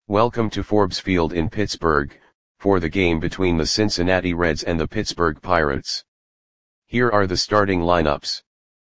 Welcome to Forbes Field in Pittsburgh, for the game between the Cincinnati Reds and the Pittsburgh Pirates. Here are the starting lineups.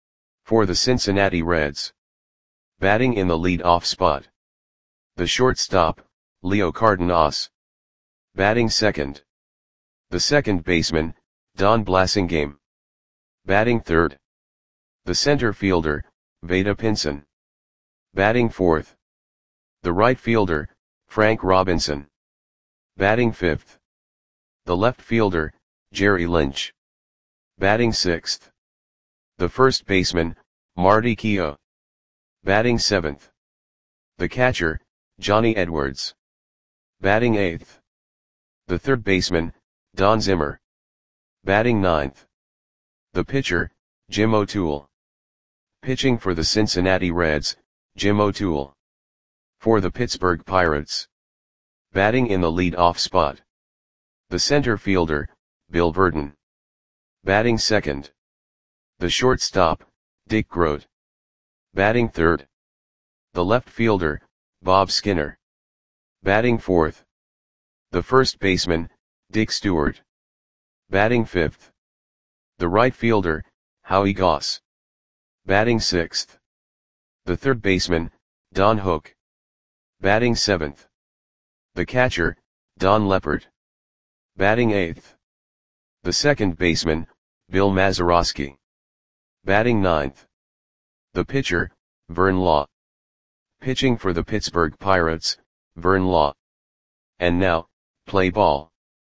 For the Cincinnati Reds. Batting in the lead-off spot. The shortstop, Leo Cardenas. Batting second. The second baseman, Don Blasingame. Batting third. The center fielder, Vada Pinson. Batting fourth. The right fielder, Frank Robinson. Batting fifth. The left fielder, Jerry Lynch. Batting sixth. The first baseman, Marty Keough. Batting seventh. The catcher, Johnny Edwards. Batting eighth. The third baseman, Don Zimmer. Batting ninth. The pitcher, Jim O'Toole. Pitching for the Cincinnati Reds, Jim O'Toole. For the Pittsburgh Pirates. Batting in the lead-off spot. The center fielder, Bill Virdon. Batting second. The shortstop, Dick Groat. Batting third. The left fielder, Bob Skinner. Batting fourth. The first baseman, Dick Stewart. Batting fifth. The right fielder, Howie Goss. Batting sixth. The third baseman, Don Hook. Batting seventh. The catcher, Don Leppert. Batting eighth. The second baseman, Bill Mazeroski. Batting ninth. The pitcher, Vern Law. Pitching for the Pittsburgh Pirates, Vern Law. And now, play ball.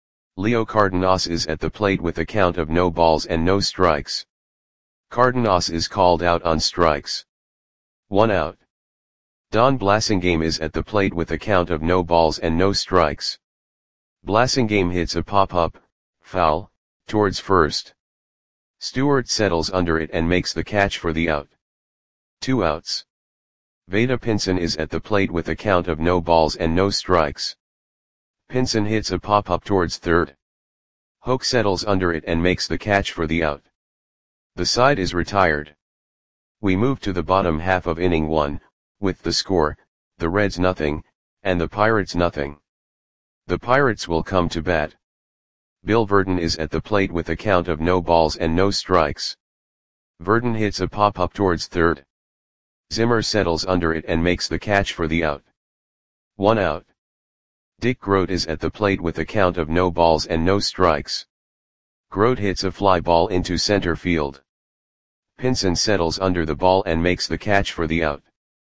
Leo Cardenas is at the plate with a count of no balls and no strikes. Cardenas is called out on strikes. 1 out. Don Blasingame is at the plate with a count of no balls and no strikes. Blasingame hits a pop-up, foul, towards first. Stewart settles under it and makes the catch for the out. 2 outs. Vada Pinson is at the plate with a count of no balls and no strikes. Pinson hits a pop-up towards third. Hook settles under it and makes the catch for the out. The side is retired. We move to the bottom half of inning 1, with the score, the Reds nothing, and the Pirates nothing. The Pirates will come to bat. Bill Virdon is at the plate with a count of no balls and no strikes. Virdon hits a pop-up towards third. Zimmer settles under it and makes the catch for the out. 1 out. Dick Groat is at the plate with a count of no balls and no strikes. Groat hits a fly ball into center field. Pinson settles under the ball and makes the catch for the out.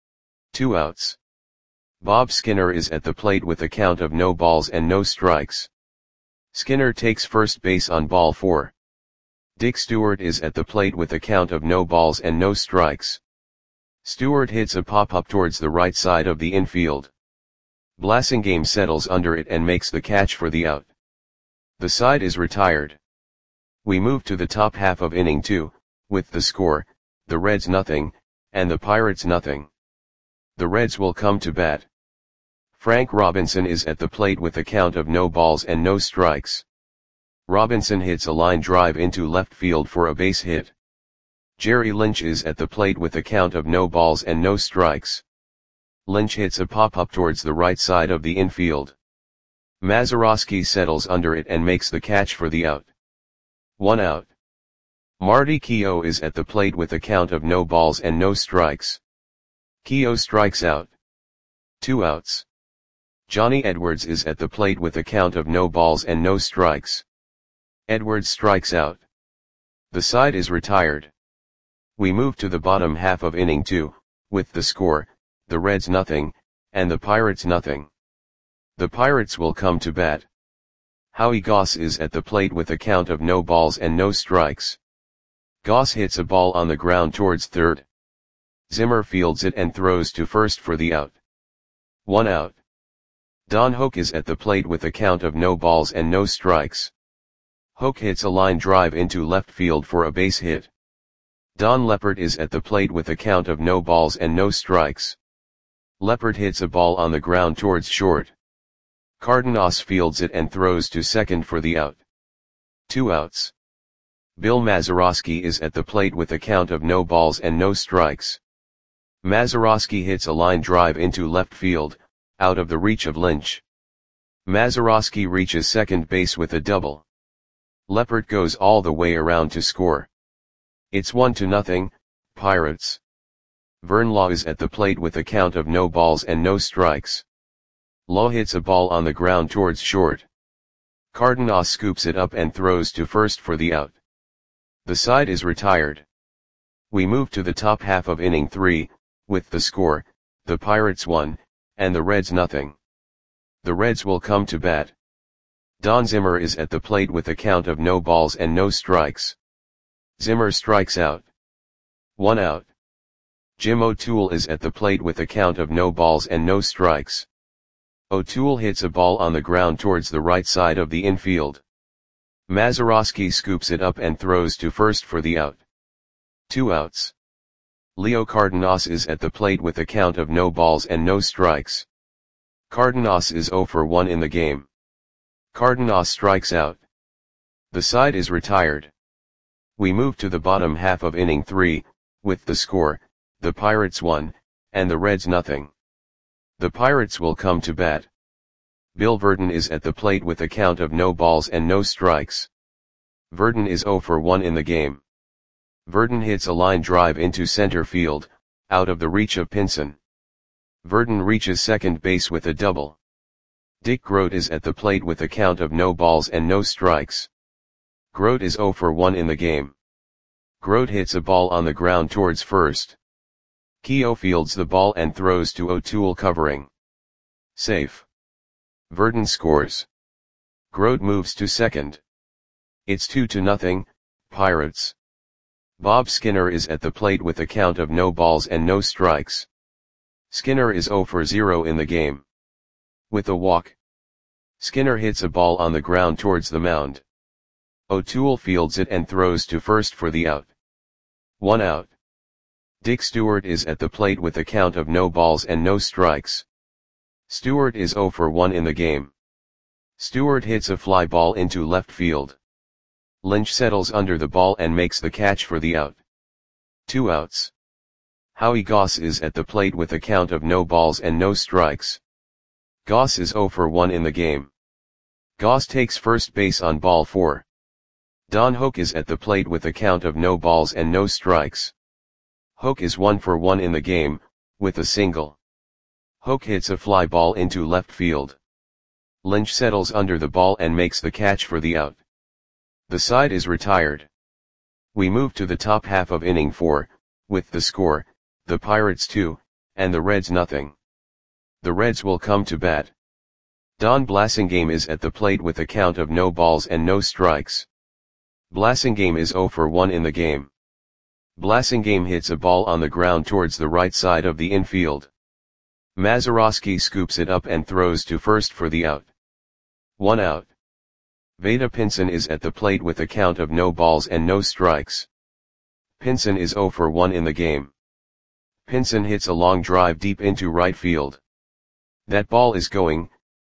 2 outs. Bob Skinner is at the plate with a count of no balls and no strikes. Skinner takes first base on ball 4. Dick Stewart is at the plate with a count of no balls and no strikes. Stewart hits a pop-up towards the right side of the infield. Blasingame settles under it and makes the catch for the out. The side is retired. We move to the top half of inning 2, with the score, the Reds nothing, and the Pirates nothing. The Reds will come to bat. Frank Robinson is at the plate with a count of no balls and no strikes. Robinson hits a line drive into left field for a base hit. Jerry Lynch is at the plate with a count of no balls and no strikes. Lynch hits a pop-up towards the right side of the infield. Mazeroski settles under it and makes the catch for the out. 1 out. Marty Keough is at the plate with a count of no balls and no strikes. Keough strikes out. 2 outs. Johnny Edwards is at the plate with a count of no balls and no strikes. Edwards strikes out. The side is retired. We move to the bottom half of inning 2, with the score, the Reds nothing, and the Pirates nothing. The Pirates will come to bat. Howie Goss is at the plate with a count of no balls and no strikes. Goss hits a ball on the ground towards third. Zimmer fields it and throws to first for the out. 1 out. Don Hook is at the plate with a count of no balls and no strikes. Hook hits a line drive into left field for a base hit. Don Leppert is at the plate with a count of no balls and no strikes. Leppert hits a ball on the ground towards short. Cardenas fields it and throws to second for the out. 2 outs. Bill Mazeroski is at the plate with a count of no balls and no strikes. Mazeroski hits a line drive into left field, out of the reach of Lynch. Mazeroski reaches second base with a double. Leppert goes all the way around to score. It's 1-0, Pirates. Vern Law is at the plate with a count of no balls and no strikes. Law hits a ball on the ground towards short. Cardenas scoops it up and throws to first for the out. The side is retired. We move to the top half of inning 3, with the score, the Pirates 1, and the Reds 0. The Reds will come to bat. Don Zimmer is at the plate with a count of no balls and no strikes. Zimmer strikes out. 1 out. Jim O'Toole is at the plate with a count of no balls and no strikes. O'Toole hits a ball on the ground towards the right side of the infield. Mazeroski scoops it up and throws to first for the out. 2 outs. Leo Cardenas is at the plate with a count of no balls and no strikes. Cardenas is 0 for 1 in the game. Cardenas strikes out. The side is retired. We move to the bottom half of inning 3, with the score, the Pirates 1, and the Reds 0. The Pirates will come to bat. Bill Verdon is at the plate with a count of no balls and no strikes. Verdon is 0 for 1 in the game. Verdon hits a line drive into center field, out of the reach of Pinson. Verdon reaches second base with a double. Dick Grote is at the plate with a count of no balls and no strikes. Grote is 0 for 1 in the game. Grote hits a ball on the ground towards first. Keogh fields the ball and throws to O'Toole covering. Safe. Verdon scores. Grote moves to second. It's 2-0, Pirates. Bob Skinner is at the plate with a count of no balls and no strikes. Skinner is 0 for 0 in the game. With a walk. Skinner hits a ball on the ground towards the mound. O'Toole fields it and throws to first for the out. 1 out. Dick Stewart is at the plate with a count of no balls and no strikes. Stewart is 0 for 1 in the game. Stewart hits a fly ball into left field. Lynch settles under the ball and makes the catch for the out. 2 outs. Howie Goss is at the plate with a count of no balls and no strikes. Goss is 0 for 1 in the game. Goss takes first base on ball 4. Don Hoak is at the plate with a count of no balls and no strikes. Hoak is 1 for 1 in the game, with a single. Hoak hits a fly ball into left field. Lynch settles under the ball and makes the catch for the out. The side is retired. We move to the top half of inning 4, with the score, the Pirates 2, and the Reds 0. The Reds will come to bat. Don Blasingame is at the plate with a count of no balls and no strikes. Blasingame is 0 for 1 in the game. Blasingame hits a ball on the ground towards the right side of the infield. Mazeroski scoops it up and throws to first for the out. 1 out. Vada Pinson is at the plate with a count of no balls and no strikes. Pinson is 0 for 1 in the game. Pinson hits a long drive deep into right field. That ball is gone.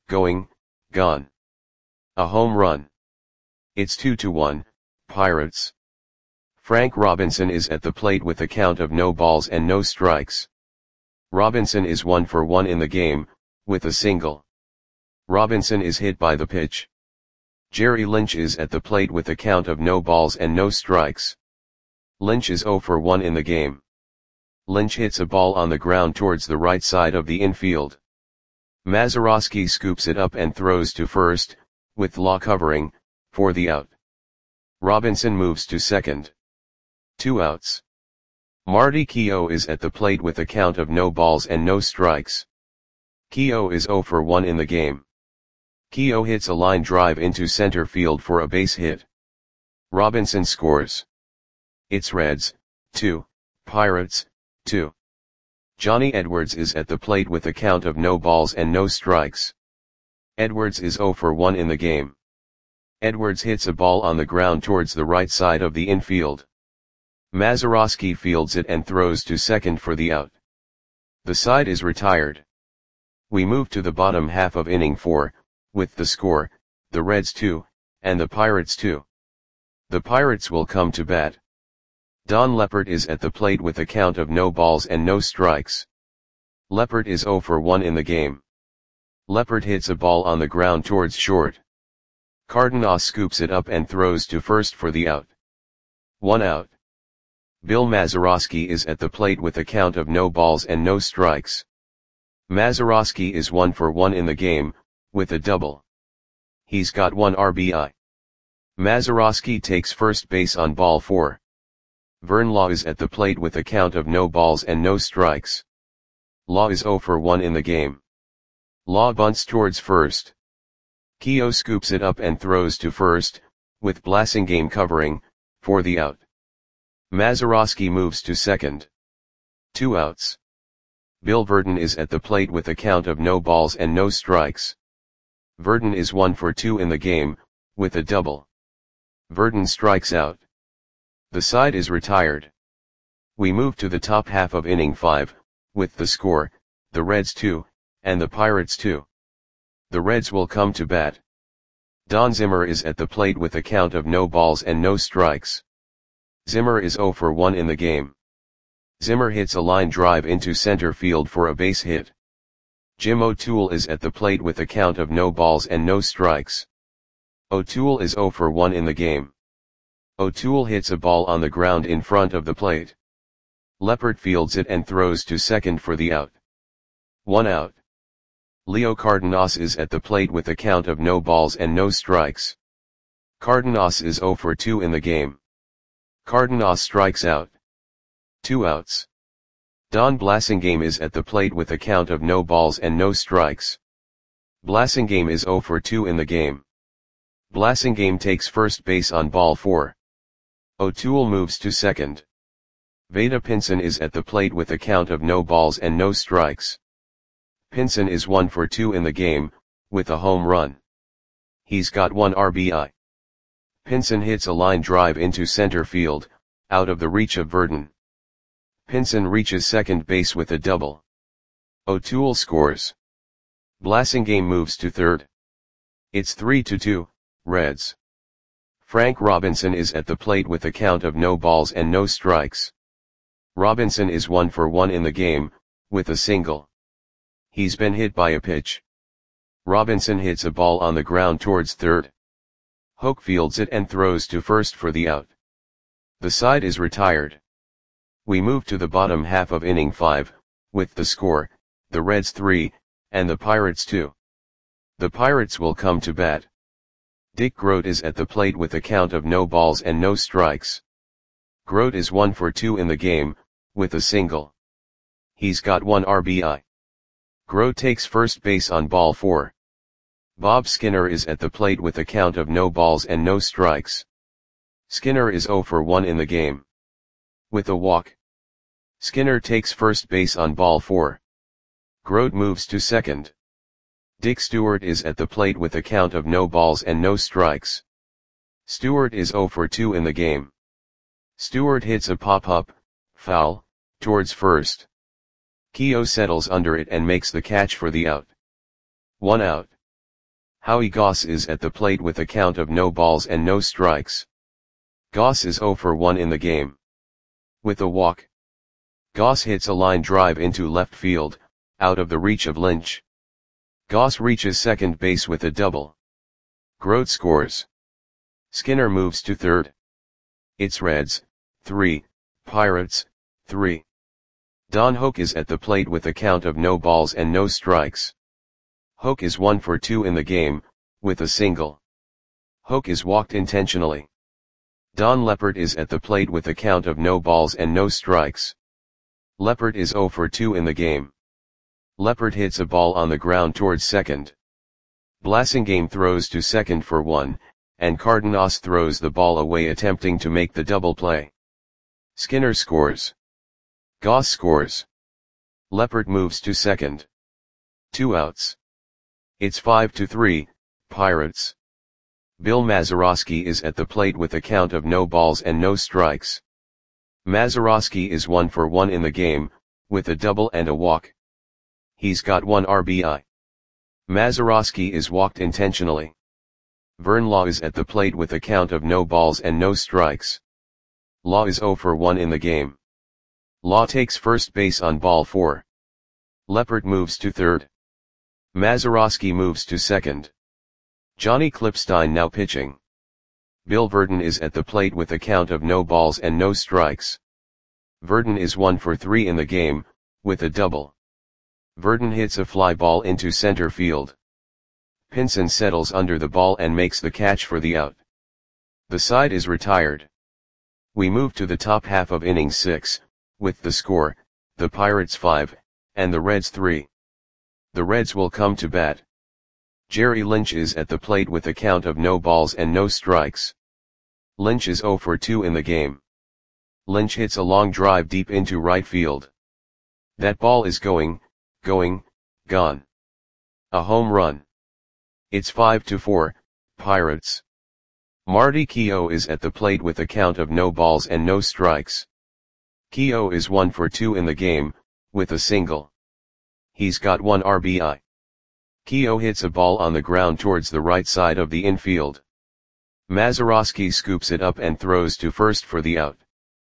A home run. It's 2-1, Pirates. Frank Robinson is at the plate with a count of no balls and no strikes. Robinson is 1 for 1 in the game, with a single. Robinson is hit by the pitch. Jerry Lynch is at the plate with a count of no balls and no strikes. Lynch is 0 for 1 in the game. Lynch hits a ball on the ground towards the right side of the infield. Mazeroski scoops it up and throws to first, with Law covering, for the out. Robinson moves to second. 2 outs. Marty Keogh is at the plate with a count of no balls and no strikes. Keogh is 0 for 1 in the game. Keogh hits a line drive into center field for a base hit. Robinson scores. It's Reds, 2, Pirates, 2. Johnny Edwards is at the plate with a count of no balls and no strikes. Edwards is 0 for 1 in the game. Edwards hits a ball on the ground towards the right side of the infield. Mazeroski fields it and throws to second for the out. The side is retired. We move to the bottom half of inning 4, with the score, the Reds 2, and the Pirates 2. The Pirates will come to bat. Don Leppert is at the plate with a count of no balls and no strikes. Leppert is 0 for 1 in the game. Leopard hits a ball on the ground towards short. Cardenas scoops it up and throws to first for the out. 1 out. Bill Mazeroski is at the plate with a count of no balls and no strikes. Mazeroski is 1 for 1 in the game, with a double. He's got 1 RBI. Mazeroski takes first base on ball 4. Vern Law is at the plate with a count of no balls and no strikes. Law is 0 for 1 in the game. Law bunts towards first. Keogh scoops it up and throws to first, with Blasingame covering, for the out. Mazeroski moves to second. 2 outs. Bill Verdon is at the plate with a count of no balls and no strikes. Verdon is 1 for 2 in the game, with a double. Verdon strikes out. The side is retired. We move to the top half of inning 5, with the score, the Reds 2, and the Pirates 2. The Reds will come to bat. Don Zimmer is at the plate with a count of no balls and no strikes. Zimmer is 0 for 1 in the game. Zimmer hits a line drive into center field for a base hit. Jim O'Toole is at the plate with a count of no balls and no strikes. O'Toole is 0 for 1 in the game. O'Toole hits a ball on the ground in front of the plate. Leopard fields it and throws to second for the out. 1 out. Leo Cardenas is at the plate with a count of no balls and no strikes. Cardenas is 0 for 2 in the game. Cardenas strikes out. 2 outs. Don Blasingame is at the plate with a count of no balls and no strikes. Blasingame is 0 for 2 in the game. Blasingame takes first base on ball 4. O'Toole moves to second. Vada Pinson is at the plate with a count of no balls and no strikes. Pinson is 1 for 2 in the game, with a home run. He's got 1 RBI. Pinson hits a line drive into center field, out of the reach of Verdon. Pinson reaches second base with a double. O'Toole scores. Blasingame moves to third. It's 3-2, Reds. Frank Robinson is at the plate with a count of no balls and no strikes. Robinson is 1 for 1 in the game, with a single. He's been hit by a pitch. Robinson hits a ball on the ground towards third. Hoke fields it and throws to first for the out. The side is retired. We move to the bottom half of inning 5, with the score, the Reds 3, and the Pirates 2. The Pirates will come to bat. Dick Grote is at the plate with a count of no balls and no strikes. Grote is 1 for 2 in the game, with a single. He's got 1 RBI. Grote takes first base on ball 4. Bob Skinner is at the plate with a count of no balls and no strikes. Skinner is 0 for 1 in the game. With a walk. Skinner takes first base on ball 4. Grote moves to second. Dick Stewart is at the plate with a count of no balls and no strikes. Stewart is 0 for 2 in the game. Stewart hits a pop-up, foul, towards first. Keogh settles under it and makes the catch for the out. 1 out. Howie Goss is at the plate with a count of no balls and no strikes. Goss is 0 for 1 in the game. With a walk. Goss hits a line drive into left field, out of the reach of Lynch. Goss reaches second base with a double. Grote scores. Skinner moves to third. It's Reds, 3, Pirates, 3. Don Hoke is at the plate with a count of no balls and no strikes. Hoke is 1 for 2 in the game, with a single. Hoke is walked intentionally. Don Leppert is at the plate with a count of no balls and no strikes. Leppert is 0 for 2 in the game. Leppert hits a ball on the ground towards second. Blasingame throws to second for 1, and Cardenas throws the ball away attempting to make the double play. Skinner scores. Goss scores. Leppert moves to second. 2 outs. It's 5-3, Pirates. Bill Mazeroski is at the plate with a count of no balls and no strikes. Mazeroski is 1 for 1 in the game, with a double and a walk. He's got 1 RBI. Mazeroski is walked intentionally. Vern Law is at the plate with a count of no balls and no strikes. Law is 0 for 1 in the game. Law takes first base on ball 4. Leppert moves to third. Mazeroski moves to second. Johnny Klipstein now pitching. Bill Verdon is at the plate with a count of no balls and no strikes. Verdon is 1 for 3 in the game, with a double. Verdon hits a fly ball into center field. Pinson settles under the ball and makes the catch for the out. The side is retired. We move to the top half of inning 6, with the score, the Pirates 5, and the Reds 3. The Reds will come to bat. Jerry Lynch is at the plate with a count of no balls and no strikes. Lynch is 0 for 2 in the game. Lynch hits a long drive deep into right field. That ball is gone. A home run. It's 5-4, Pirates. Marty Keough is at the plate with a count of no balls and no strikes. Keough is 1 for 2 in the game, with a single. He's got 1 RBI. Keough hits a ball on the ground towards the right side of the infield. Mazeroski scoops it up and throws to first for the out.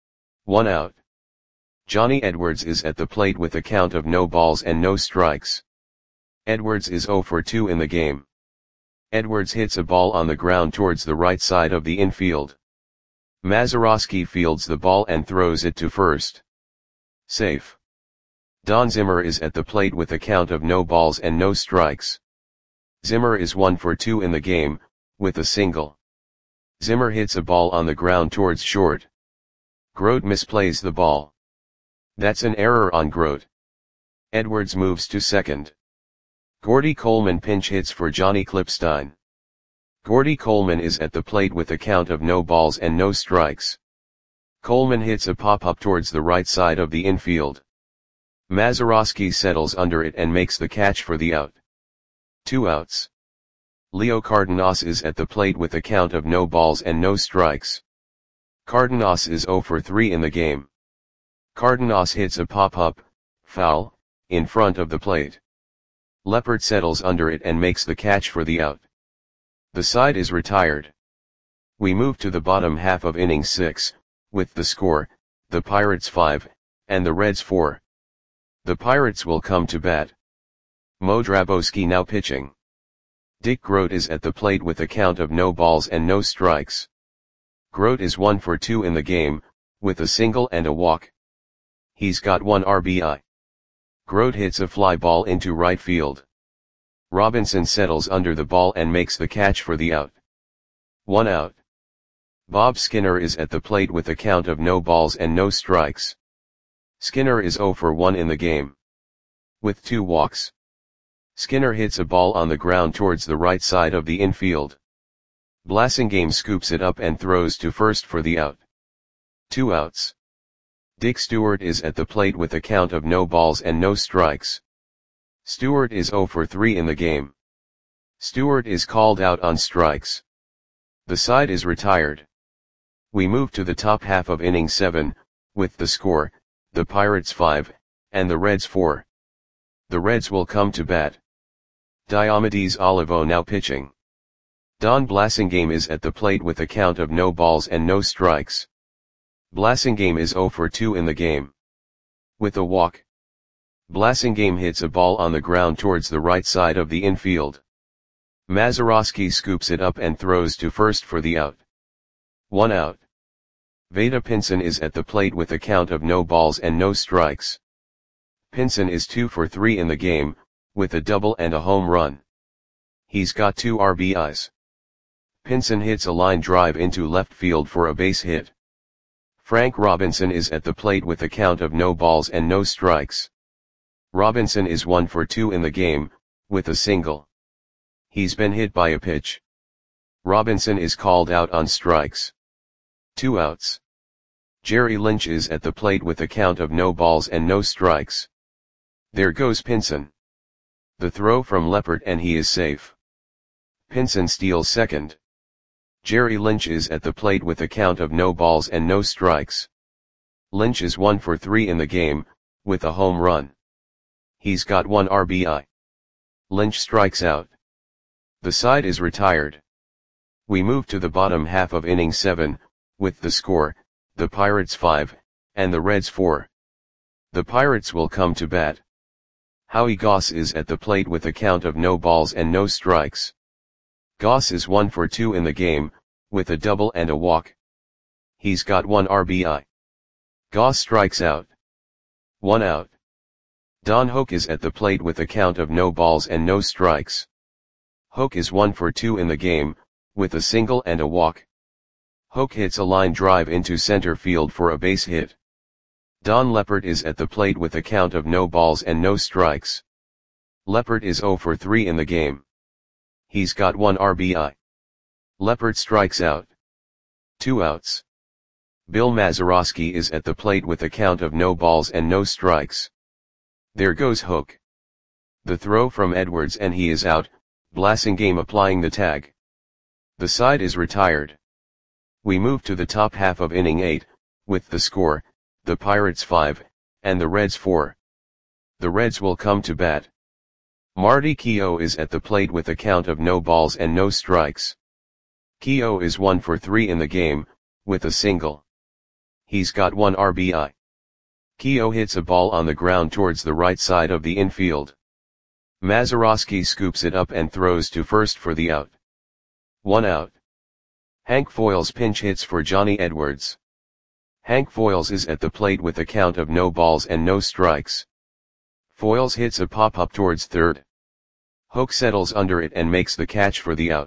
1 out. Johnny Edwards is at the plate with a count of no balls and no strikes. Edwards is 0 for 2 in the game. Edwards hits a ball on the ground towards the right side of the infield. Mazeroski fields the ball and throws it to first. Safe. Don Zimmer is at the plate with a count of no balls and no strikes. Zimmer is 1 for 2 in the game, with a single. Zimmer hits a ball on the ground towards short. Grote misplays the ball. That's an error on Grote. Edwards moves to second. Gordy Coleman pinch hits for Johnny Klipstein. Gordy Coleman is at the plate with a count of no balls and no strikes. Coleman hits a pop-up towards the right side of the infield. Mazeroski settles under it and makes the catch for the out. 2 outs. Leo Cardenas is at the plate with a count of no balls and no strikes. Cardenas is 0 for 3 in the game. Cardenas hits a pop-up, foul, in front of the plate. Leppert settles under it and makes the catch for the out. The side is retired. We move to the bottom half of inning 6, with the score, the Pirates 5, and the Reds 4. The Pirates will come to bat. Mo Drabowski now pitching. Dick Grote is at the plate with a count of no balls and no strikes. Grote is 1 for 2 in the game, with a single and a walk. He's got 1 RBI. Grote hits a fly ball into right field. Robinson settles under the ball and makes the catch for the out. 1 out. Bob Skinner is at the plate with a count of no balls and no strikes. Skinner is 0 for 1 in the game. With 2 walks. Skinner hits a ball on the ground towards the right side of the infield. Blasingame scoops it up and throws to first for the out. 2 outs. Dick Stewart is at the plate with a count of no balls and no strikes. Stewart is 0 for 3 in the game. Stewart is called out on strikes. The side is retired. We move to the top half of inning 7, with the score, the Pirates 5, and the Reds 4. The Reds will come to bat. Diomedes Olivo now pitching. Don Blasingame is at the plate with a count of no balls and no strikes. Blasingame is 0 for 2 in the game. With a walk. Blasingame hits a ball on the ground towards the right side of the infield. Mazeroski scoops it up and throws to first for the out. 1 out. Vada Pinson is at the plate with a count of no balls and no strikes. Pinson is 2 for 3 in the game, with a double and a home run. He's got 2 RBIs. Pinson hits a line drive into left field for a base hit. Frank Robinson is at the plate with a count of no balls and no strikes. Robinson is 1 for 2 in the game, with a single. He's been hit by a pitch. Robinson is called out on strikes. 2 outs. Jerry Lynch is at the plate with a count of no balls and no strikes. There goes Pinson. The throw from Leppert and he is safe. Pinson steals second. Jerry Lynch is at the plate with a count of no balls and no strikes. Lynch is 1 for 3 in the game, with a home run. He's got 1 RBI. Lynch strikes out. The side is retired. We move to the bottom half of inning 7, with the score, the Pirates 5, and the Reds 4. The Pirates will come to bat. Howie Goss is at the plate with a count of no balls and no strikes. Goss is 1 for 2 in the game, with a double and a walk. He's got 1 RBI. Goss strikes out. 1 out. Don Hoak is at the plate with a count of no balls and no strikes. Hoak is 1 for 2 in the game, with a single and a walk. Hoak hits a line drive into center field for a base hit. Don Leppert is at the plate with a count of no balls and no strikes. Leppert is 0 for 3 in the game. He's got 1 RBI. Leppert strikes out. 2 outs. Bill Mazeroski is at the plate with a count of no balls and no strikes. There goes Hoak. The throw from Edwards and he is out, Blasingame applying the tag. The side is retired. We move to the top half of inning 8, with the score, the Pirates 5, and the Reds 4. The Reds will come to bat. Marty Keough is at the plate with a count of no balls and no strikes. Keough is 1 for 3 in the game, with a single. He's got 1 RBI. Keough hits a ball on the ground towards the right side of the infield. Mazeroski scoops it up and throws to first for the out. 1 out. Hank Foils pinch hits for Johnny Edwards. Hank Foils is at the plate with a count of no balls and no strikes. Foils hits a pop-up towards third. Hoak settles under it and makes the catch for the out.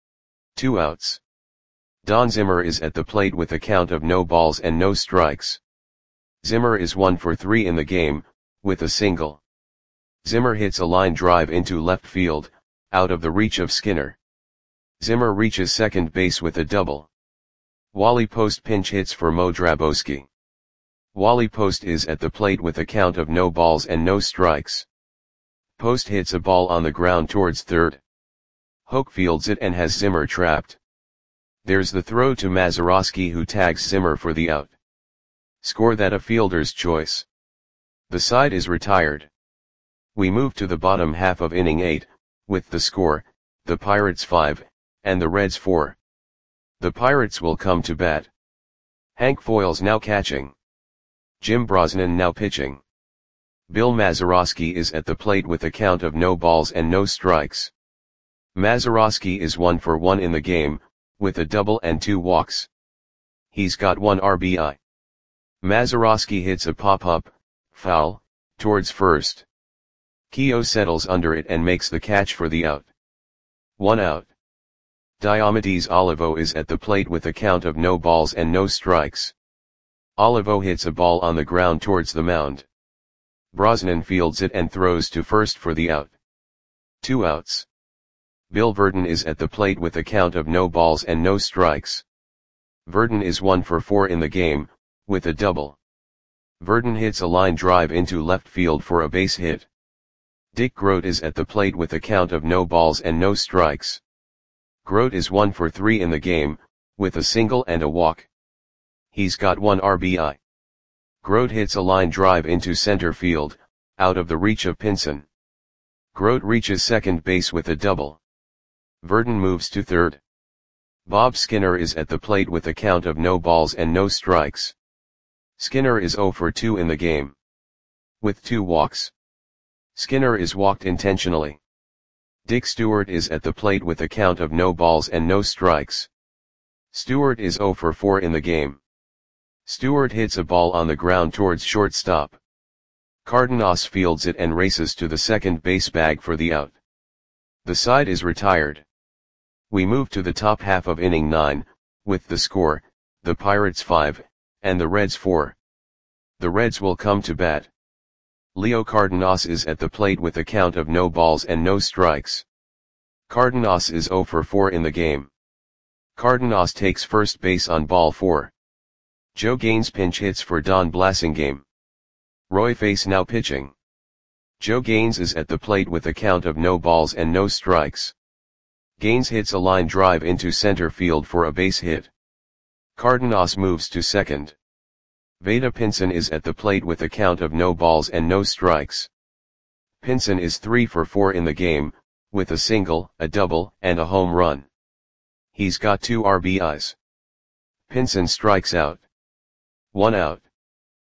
2 outs. Don Zimmer is at the plate with a count of no balls and no strikes. Zimmer is 1 for 3 in the game, with a single. Zimmer hits a line drive into left field, out of the reach of Skinner. Zimmer reaches second base with a double. Wally Post pinch hits for Mo Drabowski. Wally Post is at the plate with a count of no balls and no strikes. Post hits a ball on the ground towards third. Hoak fields it and has Zimmer trapped. There's the throw to Mazeroski who tags Zimmer for the out. Score that a fielder's choice. The side is retired. We move to the bottom half of inning 8, with the score, the Pirates 5, and the Reds 4. The Pirates will come to bat. Hank Foils now catching. Jim Brosnan now pitching. Bill Mazeroski is at the plate with a count of no balls and no strikes. Mazeroski is 1 for 1 in the game, with a double and 2 walks. He's got 1 RBI. Mazeroski hits a pop-up, foul, towards first. Keough settles under it and makes the catch for the out. 1 out. Diomedes Olivo is at the plate with a count of no balls and no strikes. Olivo hits a ball on the ground towards the mound. Brosnan fields it and throws to first for the out. 2 outs. Bill Verdon is at the plate with a count of no balls and no strikes. Verdon is 1 for 4 in the game, with a double. Verdon hits a line drive into left field for a base hit. Dick Groat is at the plate with a count of no balls and no strikes. Groat is 1 for 3 in the game, with a single and a walk. He's got 1 RBI. Groat hits a line drive into center field, out of the reach of Pinson. Groat reaches second base with a double. Verdon moves to third. Bob Skinner is at the plate with a count of no balls and no strikes. Skinner is 0 for 2 in the game. With 2 walks. Skinner is walked intentionally. Dick Stewart is at the plate with a count of no balls and no strikes. Stewart is 0 for 4 in the game. Stewart hits a ball on the ground towards shortstop. Cardenas fields it and races to the second base bag for the out. The side is retired. We move to the top half of inning 9, with the score, the Pirates 5, and the Reds 4. The Reds will come to bat. Leo Cardenas is at the plate with a count of no balls and no strikes. Cardenas is 0 for 4 in the game. Cardenas takes first base on ball 4. Joe Gaines pinch hits for Don Blasingame. Roy Face now pitching. Joe Gaines is at the plate with a count of no balls and no strikes. Gaines hits a line drive into center field for a base hit. Cardenas moves to second. Vada Pinson is at the plate with a count of no balls and no strikes. Pinson is 3 for 4 in the game, with a single, a double, and a home run. He's got 2 RBIs. Pinson strikes out. 1 out.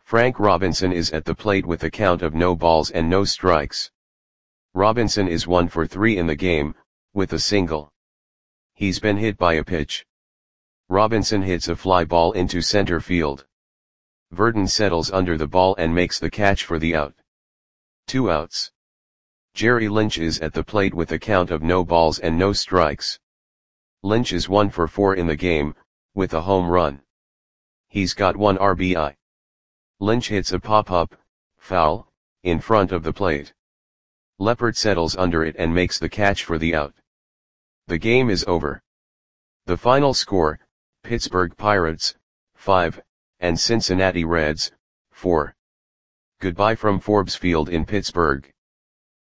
Frank Robinson is at the plate with a count of no balls and no strikes. Robinson is 1 for 3 in the game, with a single. He's been hit by a pitch. Robinson hits a fly ball into center field. Verdon settles under the ball and makes the catch for the out. 2 outs. Jerry Lynch is at the plate with a count of no balls and no strikes. Lynch is 1 for 4 in the game, with a home run. He's got 1 RBI. Lynch hits a pop-up, foul, in front of the plate. Leppert settles under it and makes the catch for the out. The game is over. The final score, Pittsburgh Pirates, 5, and Cincinnati Reds, 4. Goodbye from Forbes Field in Pittsburgh.